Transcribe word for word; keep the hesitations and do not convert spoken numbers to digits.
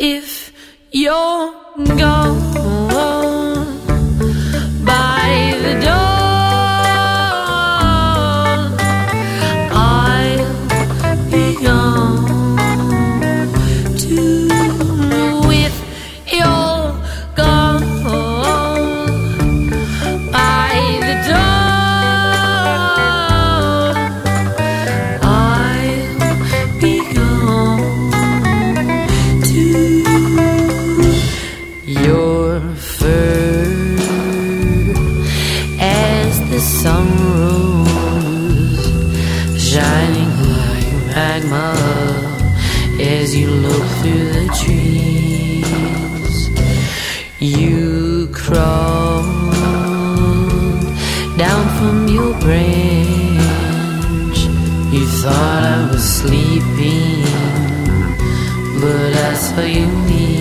if you're gone by the dawn, I'll be gone too. If you're gone by the dawn, I'll be gone too. Your fur as the sun rose, shining like magma as you look through the trees. You crawled down from your branch. You thought I was sleeping, but I saw you leave.